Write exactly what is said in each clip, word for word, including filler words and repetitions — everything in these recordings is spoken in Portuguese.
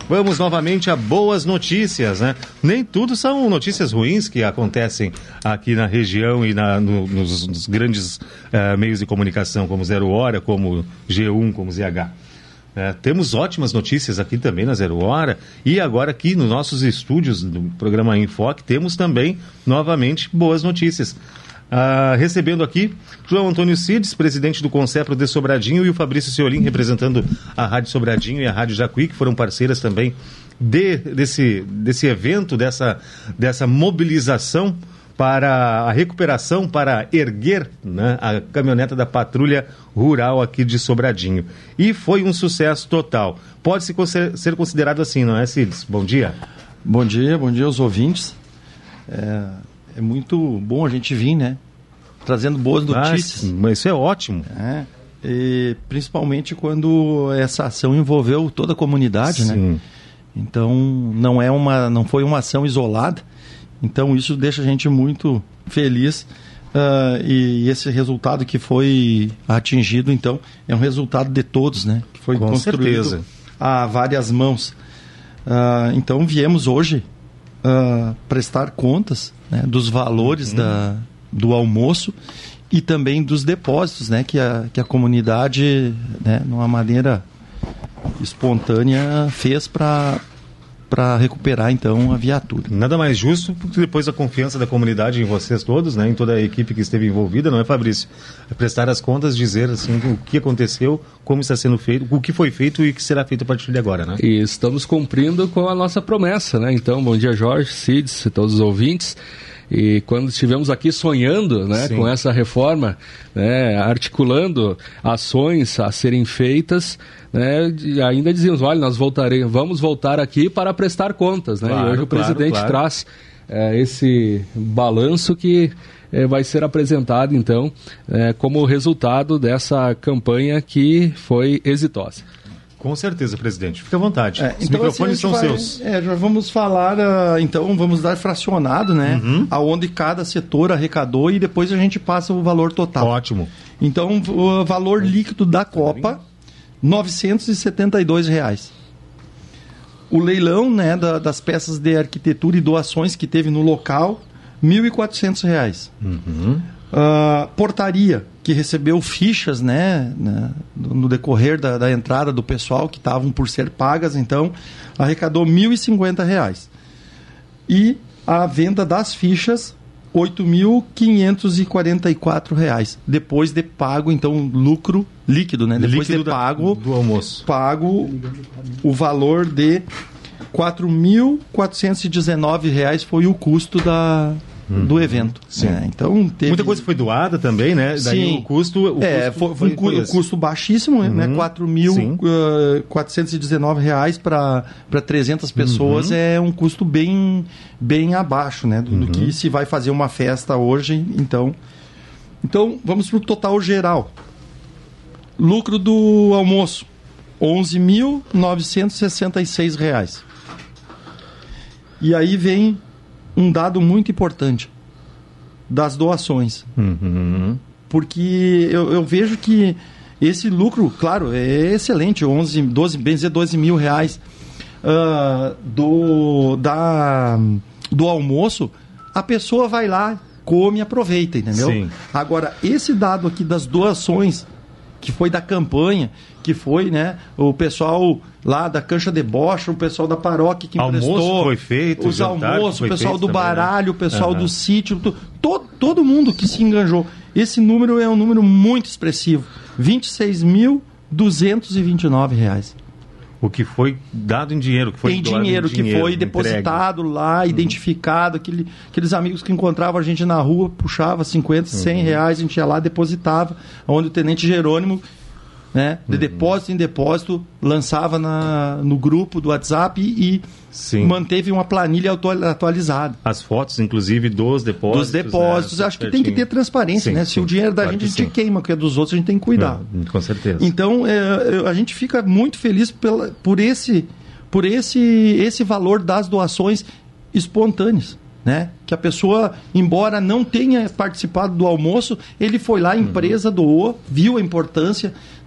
Vamos novamente a boas notícias, né? Nem tudo são notícias ruins que acontecem aqui na região e na, no, nos, nos grandes uh, meios de comunicação, como Zero Hora, como G um, como Z H. É, temos ótimas notícias aqui também na Zero Hora e agora aqui nos nossos estúdios do programa Enfoque temos também novamente boas notícias. Ah, recebendo aqui João Antônio Cides, presidente do Concepro de Sobradinho, e o Fabrício Ciolim, representando a Rádio Sobradinho e a Rádio Jacuí, que foram parceiras também de, desse, desse evento, dessa, dessa mobilização para a recuperação, para erguer, né, a caminhoneta da Patrulha Rural aqui de Sobradinho. E foi um sucesso total. Pode se ser considerado assim, não é, Cides? Bom dia. Bom dia, bom dia aos ouvintes. É, é muito bom a gente vir, né? Trazendo boas notícias. Mas, mas isso é ótimo. É, e principalmente quando essa ação envolveu toda a comunidade, Sim. né? Então, não, é uma, não foi uma ação isolada. Então isso deixa a gente muito feliz uh, e esse resultado que foi atingido, então, é um resultado de todos, né? Que foi Com construído certeza. a várias mãos. Uh, então viemos hoje uh, prestar contas, né, dos valores uhum. da, do almoço e também dos depósitos, né, que, a, que a comunidade, né, de uma maneira espontânea, fez para... para recuperar, então, a viatura. Nada mais justo, porque depois a confiança da comunidade em vocês todos, né, em toda a equipe que esteve envolvida, não é, Fabrício? É prestar as contas, dizer assim, o que aconteceu, como está sendo feito, o que foi feito e o que será feito a partir de agora, né? E estamos cumprindo com a nossa promessa, né? Então, bom dia, Jorge, Cides e todos os ouvintes. E quando estivemos aqui sonhando, né, com essa reforma, né, articulando ações a serem feitas, né, ainda dizíamos, olha, nós voltaremos, vamos voltar aqui para prestar contas, né? Claro, e hoje o presidente claro, claro. traz é, esse balanço que é, vai ser apresentado, então, é, como resultado dessa campanha que foi exitosa. Com certeza, presidente. Fique à vontade. É, Os então, microfones assim, são vai, seus. É, já vamos falar, uh, então, vamos dar fracionado, né? Uhum. Aonde cada setor arrecadou e depois a gente passa o valor total. Ótimo. Então, o valor líquido da Copa, novecentos e setenta e dois reais. O leilão, né, da, das peças de arquitetura e doações que teve no local, mil e quatrocentos reais. Uhum. Uh, portaria, que recebeu fichas, né, né, no decorrer da, da entrada do pessoal, que estavam por ser pagas, então arrecadou mil e cinquenta reais. E a venda das fichas, oito mil quinhentos e quarenta e quatro reais. Depois de pago, então, lucro líquido, né? Depois líquido de pago, da, do almoço. Pago o valor de quatro mil quatrocentos e dezenove reais foi o custo da... Hum. do evento. Sim. É, então teve... Muita coisa foi doada também, né? Daí Sim. o custo... O é, custo foi, foi, foi um foi custo baixíssimo, uhum. né? quatro mil quatrocentos e dezenove reais para trezentas pessoas, uhum. é um custo bem, bem abaixo, né? Do, uhum. do que se vai fazer uma festa hoje. Então, então vamos para o total geral. Lucro do almoço, onze mil novecentos e sessenta e seis reais. E aí vem um dado muito importante das doações. Uhum. Porque eu, eu vejo que esse lucro, claro, é excelente, onze, doze, bem dizer, doze mil reais uh, do, da, do almoço, a pessoa vai lá, come e aproveita, entendeu? Sim. Agora, esse dado aqui das doações, que foi da campanha, que foi, né, o pessoal lá da Cancha de Bocha, o pessoal da paróquia que almoço emprestou, foi feito, os almoços, o pessoal do baralho, também, né? o pessoal uhum. do sítio, to, todo, todo mundo que se enganjou. Esse número é um número muito expressivo, vinte e seis mil duzentos e vinte e nove reais. O que foi dado em dinheiro, que foi em doado dinheiro, em dinheiro, que foi depositado entregue. lá, uhum. identificado, aquele, aqueles amigos que encontravam a gente na rua, puxava cinquenta, cem uhum. reais, a gente ia lá, depositava, onde o tenente Jerônimo, né, de uhum. depósito em depósito, lançava na, no grupo do WhatsApp e, e manteve uma planilha atualizada. As fotos, inclusive, dos depósitos. Dos depósitos. Né? Acho que tem que ter transparência, sim, né? Sim, se o dinheiro da claro gente, a gente queima, porque é dos outros a gente tem que cuidar. Não, com certeza. Então, é, a gente fica muito feliz pela, por, esse, por esse, esse valor das doações espontâneas. Né? Que a pessoa, embora não tenha participado do almoço, ele foi lá, a empresa uhum. doou, viu a importância, né?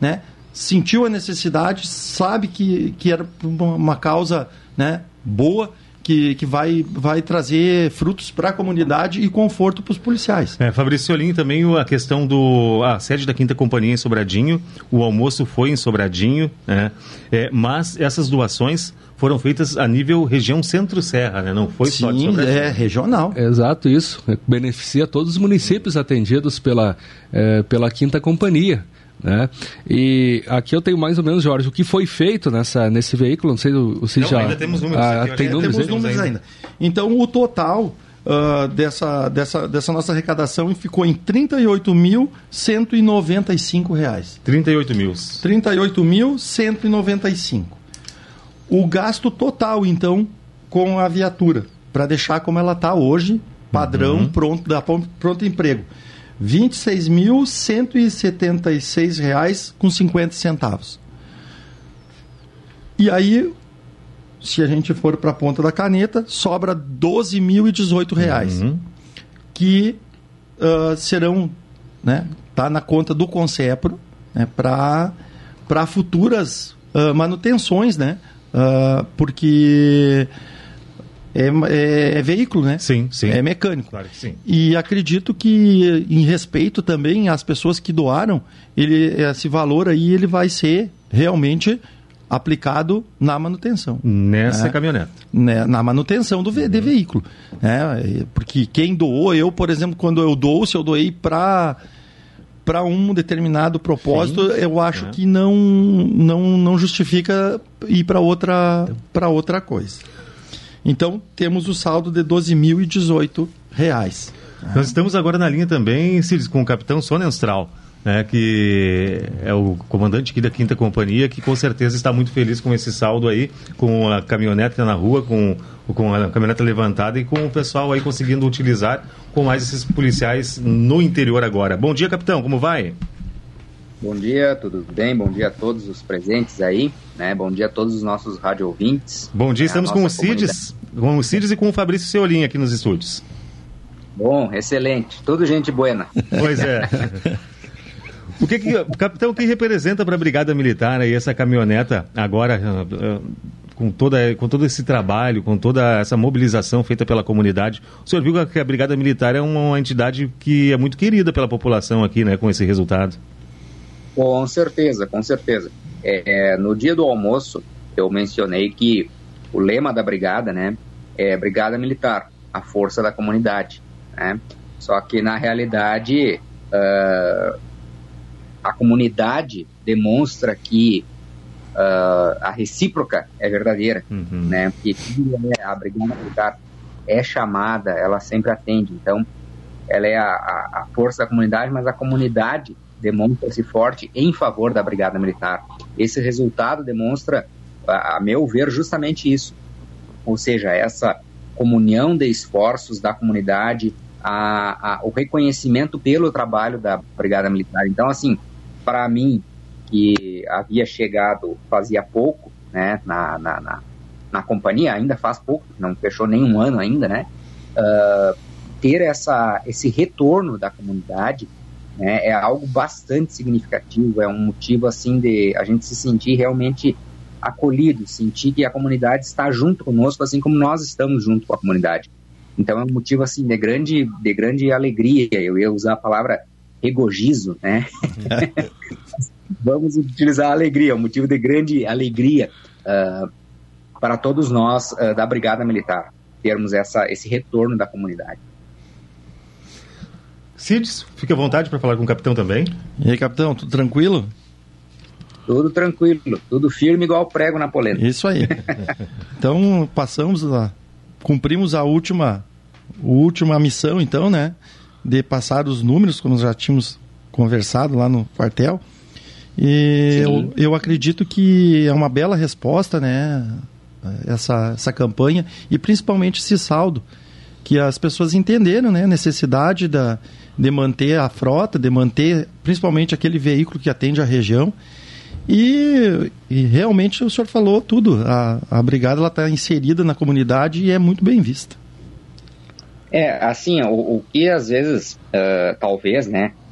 sentiu a necessidade, sabe que, que era uma, uma causa, né, boa, que, que vai, vai trazer frutos para a comunidade e conforto para os policiais. É, Fabrício Olim, também a questão do... A sede da Quinta Companhia em Sobradinho, o almoço foi em Sobradinho, né? É, mas essas doações foram feitas a nível região Centro-Serra, né? Não foi Sim, só de Sobradinho. É regional. Exato, isso. Beneficia todos os municípios atendidos pela, é, pela Quinta Companhia. Né? E aqui eu tenho mais ou menos, Jorge, o que foi feito nessa, nesse veículo, não sei se não, já... ainda temos números. Ah, aqui, tem números, temos números ainda. ainda. Então, o total uh, dessa, dessa, dessa nossa arrecadação ficou em trinta e oito mil cento e noventa e cinco reais. trinta e oito mil. trinta e oito mil cento e noventa e cinco. O gasto total, então, com a viatura, para deixar como ela está hoje, padrão, uhum. pronto, da pronto emprego. vinte e seis mil cento e setenta e seis reais com cinquenta centavos. E aí, se a gente for para a ponta da caneta, sobra doze mil e dezoito reais, uhum. que uh, serão, né, tá na conta do Concepro, né, para para futuras uh, manutenções, né, uh, porque É, é, é veículo, né? Sim, sim. É mecânico. Claro que sim. E acredito que, em respeito também às pessoas que doaram, ele, esse valor aí ele vai ser realmente aplicado na manutenção. Nessa né? caminhonete. Né? Na manutenção do ve- de veículo. Né? Porque quem doou, eu, por exemplo, quando eu dou, se eu doei para para um determinado propósito, sim, eu acho é. que não, não, não justifica ir para outra, para outra coisa. Então, temos o saldo de doze mil e dezoito reais. Nós estamos agora na linha também, Círis, com o capitão Sonnenstrahl, né, que é o comandante aqui da Quinta Companhia, que com certeza está muito feliz com esse saldo aí, com a caminhonete na rua, com, com a caminhonete levantada e com o pessoal aí conseguindo utilizar com mais esses policiais no interior agora. Bom dia, capitão, como vai? Bom dia, tudo bem? Bom dia a todos os presentes aí, né? Bom dia a todos os nossos rádio ouvintes. Bom dia, estamos com o Cides, com o Cides e com o Fabrício Seolim aqui nos estúdios. Bom, excelente, tudo gente buena. Pois é. O que, que capitão, o que representa para a Brigada Militar aí essa caminhoneta agora, uh, com, toda, com todo esse trabalho, com toda essa mobilização feita pela comunidade? O senhor viu que a Brigada Militar é uma entidade que é muito querida pela população aqui, né, com esse resultado? Com certeza, com certeza. É, no dia do almoço, eu mencionei que o lema da Brigada, né, é Brigada Militar, a força da comunidade, né? Só que, na realidade, uh, a comunidade demonstra que uh, a recíproca é verdadeira, uhum. né? Porque a Brigada Militar é chamada, ela sempre atende. Então, ela é a, a, a força da comunidade, mas a comunidade demonstra-se forte em favor da Brigada Militar. Esse resultado demonstra, a, a meu ver, justamente isso. Ou seja, essa comunhão de esforços da comunidade, a, a, o reconhecimento pelo trabalho da Brigada Militar. Então, assim, para mim, que havia chegado fazia pouco, né, na, na, na, na companhia, ainda faz pouco, não fechou nenhum ano ainda, né, uh, ter essa, esse retorno da comunidade, né, é algo bastante significativo, é um motivo, assim, de a gente se sentir realmente acolhido, sentir que a comunidade está junto conosco, assim como nós estamos junto com a comunidade. Então é um motivo, assim, de grande, de grande alegria. Eu ia usar a palavra regozijo, né? Vamos utilizar a alegria, um motivo de grande alegria uh, para todos nós uh, da Brigada Militar, termos essa, esse retorno da comunidade. Cides, fique à vontade para falar com o capitão também. E aí, capitão, tudo tranquilo? Tudo tranquilo, tudo firme igual prego na polenta. Isso aí. Então, passamos a... Cumprimos a última, a última missão, então, né? De passar os números, como já tínhamos conversado lá no quartel. E eu, eu acredito que é uma bela resposta, né? Essa, essa campanha e principalmente esse saldo, que as pessoas entenderam, né? A necessidade da, de manter a frota, de manter principalmente aquele veículo que atende a região. E, e realmente o senhor falou tudo. A, a brigada está inserida na comunidade e é muito bem vista. É, assim, o, o que às vezes, uh, talvez, né,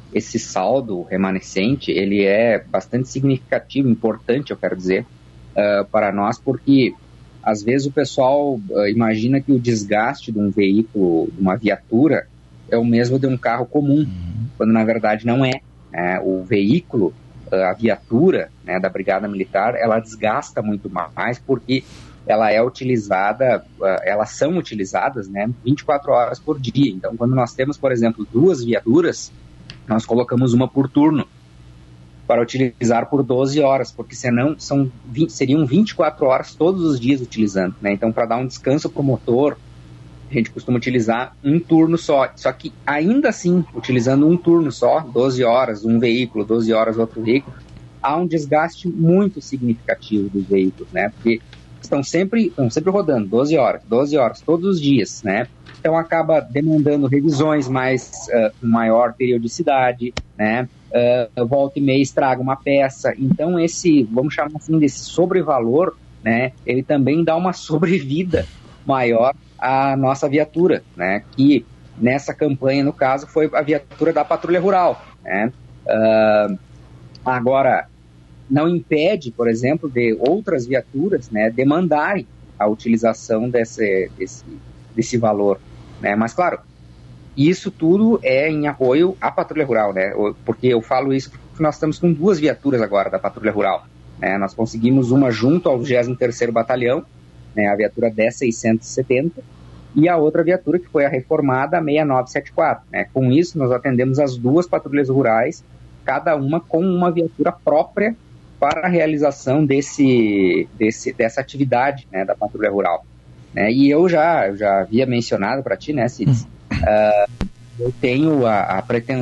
esse saldo remanescente, ele é bastante significativo, importante, eu quero dizer, uh, para nós, porque às vezes o pessoal uh, imagina que o desgaste de um veículo, de uma viatura, é o mesmo de um carro comum, uhum. quando na verdade não é. Né? O veículo, uh, a viatura, né, da Brigada Militar, ela desgasta muito mais, porque ela é utilizada, uh, elas são utilizadas, né, vinte e quatro horas por dia. Então, quando nós temos, por exemplo, duas viaturas, nós colocamos uma por turno para utilizar por doze horas, porque senão são vinte, seriam vinte e quatro horas todos os dias utilizando, né? Então, para dar um descanso para o motor, a gente costuma utilizar um turno só. Só que, ainda assim, utilizando um turno só, doze horas um veículo, doze horas outro veículo, há um desgaste muito significativo dos veículos, né? Porque estão sempre, estão sempre rodando doze horas, doze horas, todos os dias, né? Então acaba demandando revisões mais, uh, maior periodicidade, né? Uh, volta e meia estraga uma peça. Então esse, vamos chamar assim, desse sobrevalor, né? Ele também dá uma sobrevida maior à nossa viatura, né? Que nessa campanha, no caso, foi a viatura da Patrulha Rural, né? Uh, agora, não impede, por exemplo, de outras viaturas, né, demandarem a utilização desse, desse, desse valor, né? Mas, claro, isso tudo é em apoio à Patrulha Rural, né? Porque eu falo isso porque nós estamos com duas viaturas agora da Patrulha Rural, né? Nós conseguimos uma junto ao vigésimo terceiro Batalhão, né, a viatura dez seiscentos e setenta, e a outra viatura que foi a reformada, a seis nove sete quatro, né? Com isso, nós atendemos as duas patrulhas rurais, cada uma com uma viatura própria para a realização desse, desse, dessa atividade, né, da Patrulha Rural. Né? E eu já, eu já havia mencionado para ti, né, Cides, uh, eu tenho a, a pretensão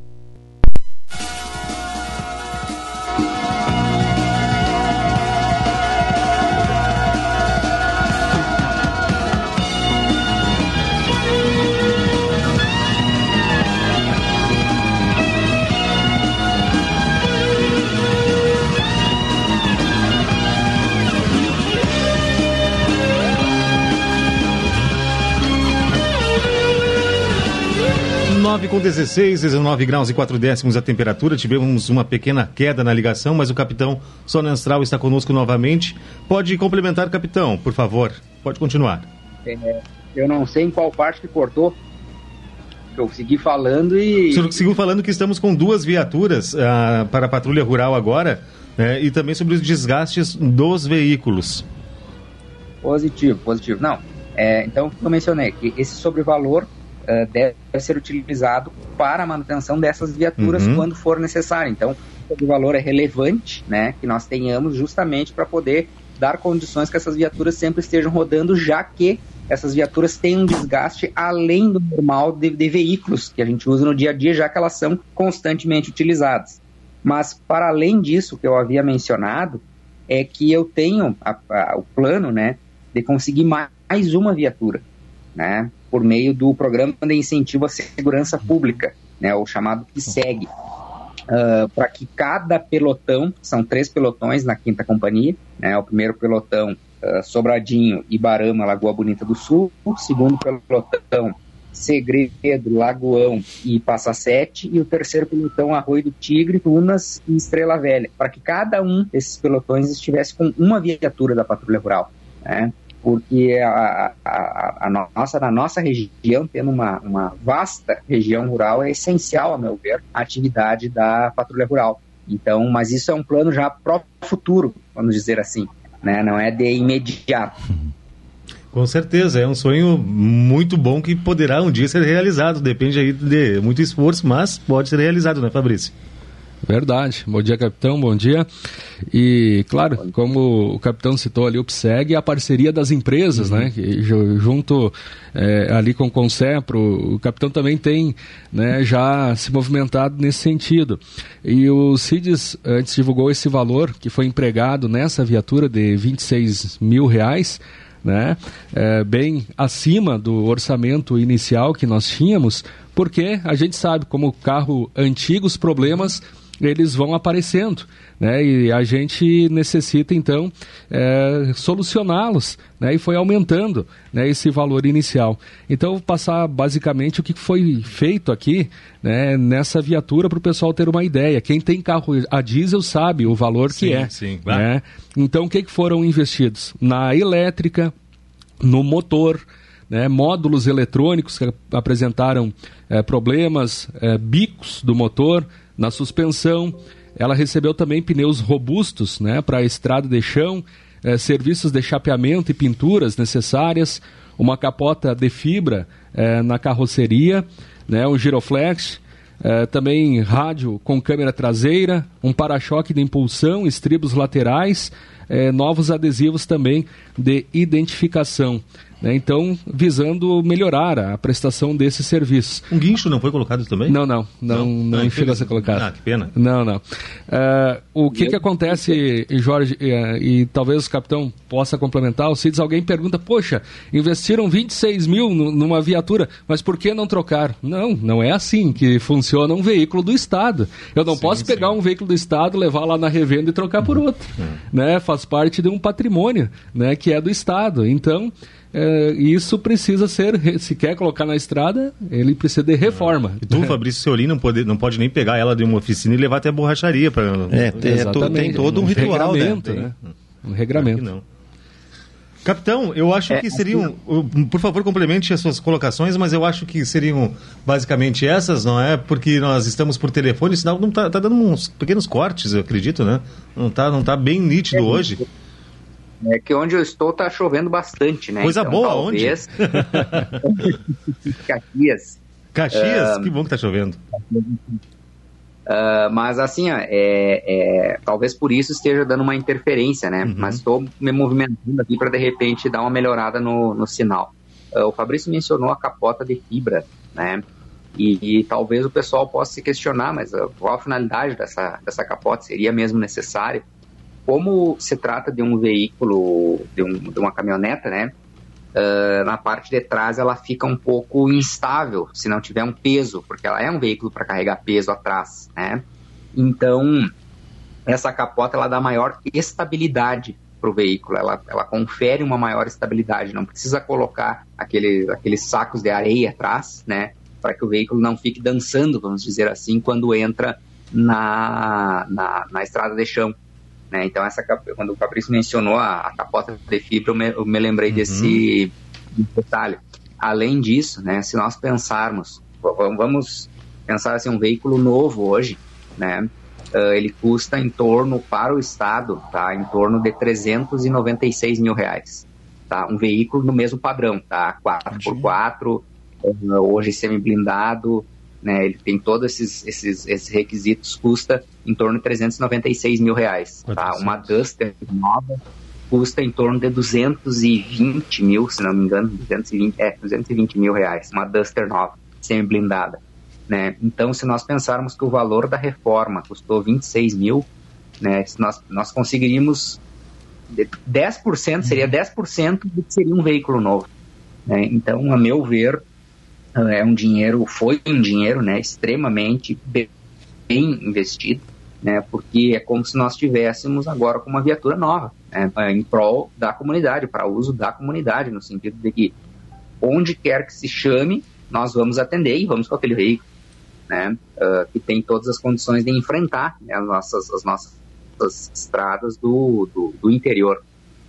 nove com dezesseis, dezenove graus e quatro décimos a temperatura. Tivemos uma pequena queda na ligação, mas o capitão Sônia Anstral está conosco novamente. Pode complementar, capitão, por favor. Pode continuar. É, eu não sei em qual parte que cortou. Eu segui falando e... O senhor seguiu falando que estamos com duas viaturas uh, para a Patrulha Rural agora, né, e também sobre os desgastes dos veículos. Positivo, positivo. Não, é, então eu mencionei que esse sobrevalor Uh, deve ser utilizado para a manutenção dessas viaturas, uhum, quando for necessário. Então, o valor é relevante, né, que nós tenhamos justamente para poder dar condições que essas viaturas sempre estejam rodando, já que essas viaturas têm um desgaste além do normal de, de veículos que a gente usa no dia a dia, já que elas são constantemente utilizadas. Mas, para além disso, que eu havia mencionado, é que eu tenho a, a, o plano, né, de conseguir mais uma viatura, né, por meio do Programa de Incentivo à Segurança Pública, né, o chamado P S E G, uh, para que cada pelotão, são três pelotões na quinta companhia, né, o primeiro pelotão, uh, Sobradinho, Ibarama, Lagoa Bonita do Sul, o segundo pelotão, Segredo, Lagoão e Passa Sete, e o terceiro pelotão, Arroio do Tigre, Tunas e Estrela Velha, para que cada um desses pelotões estivesse com uma viatura da Patrulha Rural, né? Porque a, a, a nossa, na nossa região, tendo uma, uma vasta região rural, é essencial, a meu ver, a atividade da Patrulha Rural. Então, mas isso é um plano já para o futuro, vamos dizer assim, né? Não é de imediato. Com certeza, é um sonho muito bom que poderá um dia ser realizado, depende aí de muito esforço, mas pode ser realizado, né, Fabrício? Verdade. Bom dia, capitão, bom dia. E, claro, como o capitão citou ali, o P S E G e a parceria das empresas, uhum, né, que, junto é, ali com o Concepro, o capitão também tem, né, já se movimentado nesse sentido. E o Cides antes divulgou esse valor que foi empregado nessa viatura de vinte e seis mil reais, né, é, bem acima do orçamento inicial que nós tínhamos, porque a gente sabe como carro antigo, os problemas eles vão aparecendo, né? E a gente necessita, então, é, solucioná-los, né? E foi aumentando, né, esse valor inicial. Então, eu vou passar basicamente o que foi feito aqui, né, nessa viatura para o pessoal ter uma ideia. Quem tem carro a diesel sabe o valor sim, que é. Sim, né? Então, o que, que foram investidos? Na elétrica, no motor, né, módulos eletrônicos que apresentaram é, problemas, é, bicos do motor, na suspensão. Ela recebeu também pneus robustos, né, para estrada de chão, é, serviços de chapeamento e pinturas necessárias, uma capota de fibra é, na carroceria, né, um giroflex, é, também rádio com câmera traseira, um para-choque de impulsão, estribos laterais, é, novos adesivos também de identificação. Né? Então, visando melhorar a prestação desses serviços. Um guincho não foi colocado também? Não, não. Não, não, não ah, chegou a ser colocado. Ah, que pena. Não, não. Uh, o que, que acontece, Jorge, uh, e talvez o capitão possa complementar, o Cides, alguém pergunta, poxa, investiram vinte e seis mil numa viatura, mas por que não trocar? Não, não é assim que funciona um veículo do Estado. Eu não sim, posso pegar sim. um veículo do Estado, levar lá na revenda e trocar por outro. Uhum. Né? Faz parte de um patrimônio, né, que é do Estado. Então, É, isso precisa ser, se quer colocar na estrada, ele precisa de reforma. E tu, Fabrício Seolin, não pode, não pode nem pegar ela de uma oficina e levar até a borracharia. Pra... É, tem, tem todo um, um ritual, regramento, né? né? Um regramento. Não. Capitão, eu acho é, que seriam, por favor, complemente as suas colocações, mas eu acho que seriam basicamente essas, não é? Porque nós estamos por telefone, senão não tá, tá dando uns pequenos cortes, eu acredito, né? Não tá, não tá bem nítido é, hoje. É que onde eu estou tá chovendo bastante, né? Coisa então, boa, talvez... onde? Caxias. Caxias? Uh, que bom que tá chovendo. Uh, mas assim, ó, é, é, talvez por isso esteja dando uma interferência, né? Uhum. Mas estou me movimentando aqui para de repente dar uma melhorada no, no sinal. Uh, o Fabrício mencionou a capota de fibra, né? E, e talvez o pessoal possa se questionar, mas uh, qual a finalidade dessa, dessa capota? Seria mesmo necessário? Como se trata de um veículo, de, um, de uma caminhoneta, né? Uh, na parte de trás ela fica um pouco instável se não tiver um peso, porque ela é um veículo para carregar peso atrás, né? Então, essa capota ela dá maior estabilidade para o veículo, ela, ela confere uma maior estabilidade, não precisa colocar aquele, aqueles sacos de areia atrás, né? Para que o veículo não fique dançando, vamos dizer assim, quando entra na, na, na estrada de chão. Né? Então, essa, quando o Fabrício mencionou a, a capota de fibra, eu me, eu me lembrei uhum. desse detalhe. Além disso, né, se nós pensarmos, vamos pensar assim, um veículo novo hoje, né, uh, ele custa em torno, para o Estado, tá, em torno de trezentos e noventa e seis mil reais. Tá? Um veículo no mesmo padrão, tá? quatro por quatro, uh, hoje semi-blindado, né, ele tem todos esses, esses, esses requisitos, custa em torno de trezentos e noventa e seis mil reais. Tá? Uma Duster nova custa em torno de duzentos e vinte mil, se não me engano, duzentos e vinte, é, duzentos e vinte mil reais, uma Duster nova, semi-blindada. Né? Então, se nós pensarmos que o valor da reforma custou vinte e seis mil, né, se nós, nós conseguiríamos dez por cento, seria dez por cento do que seria um veículo novo. Né? Então, a meu ver, é um dinheiro, foi um dinheiro, né, extremamente bem investido, né, porque é como se nós tivéssemos agora com uma viatura nova, né, em prol da comunidade, para uso da comunidade, no sentido de que onde quer que se chame, nós vamos atender e vamos com aquele veículo, né, uh, que tem todas as condições de enfrentar, né, as, nossas, as nossas estradas do, do, do interior.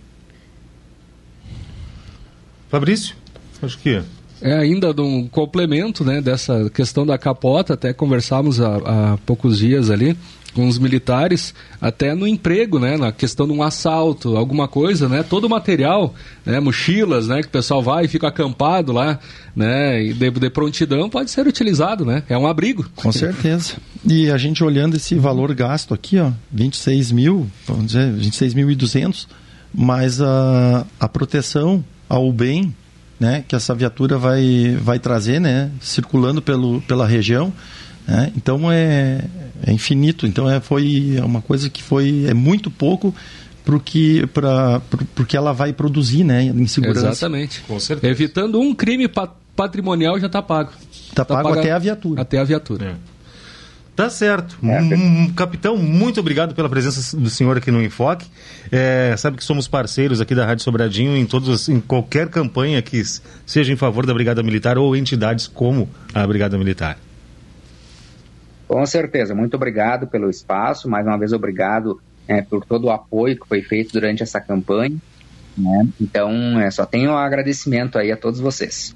Fabrício, acho que... É ainda de um complemento, né, dessa questão da capota, até conversávamos há, há poucos dias ali com os militares, até no emprego, né, na questão de um assalto, alguma coisa, né, todo o material, né, mochilas, né, que o pessoal vai e fica acampado lá, né, e de, de prontidão pode ser utilizado, né, é um abrigo. Com certeza. E a gente olhando esse valor gasto aqui, ó, vinte e seis mil, vamos dizer, vinte e seis mil e duzentos, mas a, a proteção ao bem, né, que essa viatura vai, vai trazer, né, circulando pelo, pela região, né, então é, é infinito, então é, foi uma coisa que foi, é muito pouco pro que, pra, pro, pro que ela vai produzir, né, em segurança. Exatamente, com certeza. Evitando um crime pat- patrimonial já está pago. Está tá pago, pago até a viatura. Até a viatura. É. Tá certo. É, um, capitão, muito obrigado pela presença do senhor aqui no Enfoque. É, sabe que somos parceiros aqui da Rádio Sobradinho em, todos, em qualquer campanha que seja em favor da Brigada Militar ou entidades como a Brigada Militar. Com certeza. Muito obrigado pelo espaço. Mais uma vez, obrigado é, por todo o apoio que foi feito durante essa campanha. Né? Então, é, só tenho um agradecimento aí a todos vocês.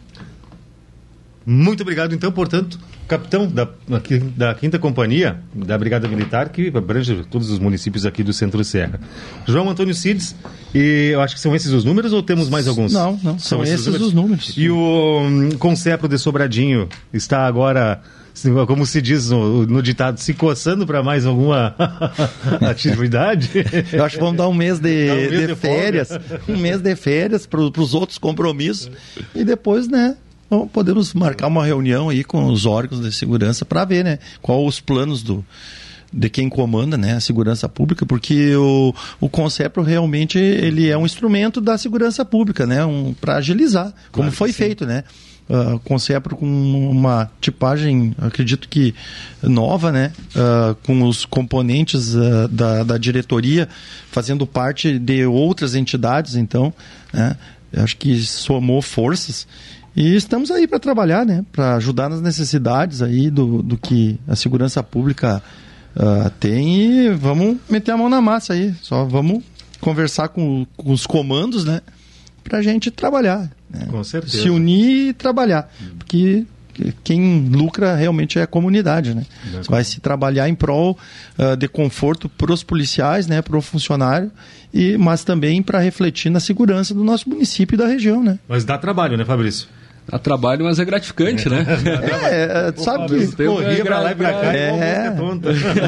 Muito obrigado, então, portanto, capitão da, aqui, da quinta Companhia da Brigada Militar, que abrange todos os municípios aqui do Centro-Serra. João Antônio Cides, e eu acho que são esses os números ou temos mais alguns? Não, não, são, são esses, esses os, números. os números. E o um, Concepro de Sobradinho está agora, como se diz no, no ditado, se coçando para mais alguma atividade? Eu acho que vamos dar um mês de, um mês de, de férias, um mês de férias para os outros compromissos e depois, né? Bom, podemos marcar uma reunião aí com os órgãos de segurança para ver, né, qual os planos do, de quem comanda, né, a segurança pública, porque o, o Concepro realmente ele é um instrumento da segurança pública, né, um, para agilizar, como claro foi feito, né. Uh, Concepro com uma tipagem, acredito que nova, né, uh, com os componentes uh, da, da diretoria fazendo parte de outras entidades, então, né, acho que somou forças. E estamos aí para trabalhar, né? Para ajudar nas necessidades aí do, do que a segurança pública uh, tem e vamos meter a mão na massa aí. Só vamos conversar com, com os comandos, né? Para a gente trabalhar. Né? Com certeza. Se unir e trabalhar. Porque quem lucra realmente é a comunidade, né? Vai se trabalhar em prol uh, de conforto para os policiais, né? Para o funcionário, e, mas também para refletir na segurança do nosso município e da região, né? Mas dá trabalho, né, Fabrício? Dá trabalho, mas é gratificante, né? É, é sabe que... Corria pra lá e pra cá, é, é tonta.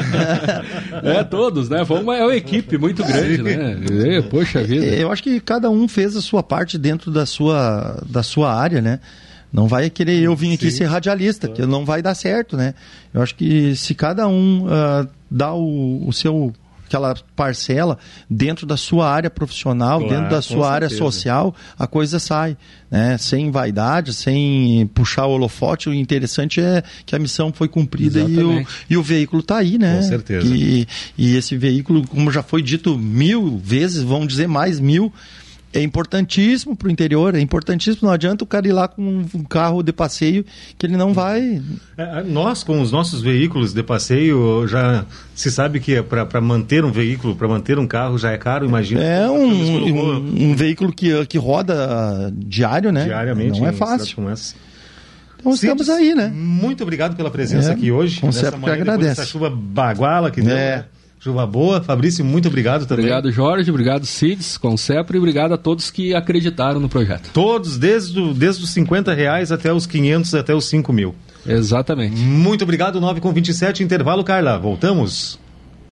É, todos, né? Foi uma, é uma equipe muito grande, né? É, poxa vida. Eu acho que cada um fez a sua parte dentro da sua, da sua área, né? Não vai querer eu vir aqui Sim. ser radialista, que não vai dar certo, né? Eu acho que se cada um uh, dá o, o seu... aquela parcela dentro da sua área profissional, claro, dentro da sua área social, a coisa sai, né? Sem vaidade, sem puxar o holofote. O interessante é que a missão foi cumprida e o, e o veículo está aí, né? Com certeza. E, e esse veículo, como já foi dito mil vezes, vão dizer mais mil, é importantíssimo para o interior, é importantíssimo. Não adianta o cara ir lá com um carro de passeio que ele não vai... É, nós, com os nossos veículos de passeio, já se sabe que para manter um veículo, para manter um carro já é caro, imagina. É um, um, um veículo que, que roda diário, né? Diariamente. Não é fácil. Então estamos aí, né? Muito obrigado pela presença é, aqui hoje. Concepro que agradece. Essa chuva baguala que deu, é. né? Chuva boa. Fabrício, muito obrigado também. Obrigado, Jorge. Obrigado, Cides, Concepro, e obrigado a todos que acreditaram no projeto. Todos, desde, o, desde os cinquenta reais até os quinhentos, até os cinco mil. Exatamente. Muito obrigado. nove com vinte e sete, intervalo, Carla. Voltamos.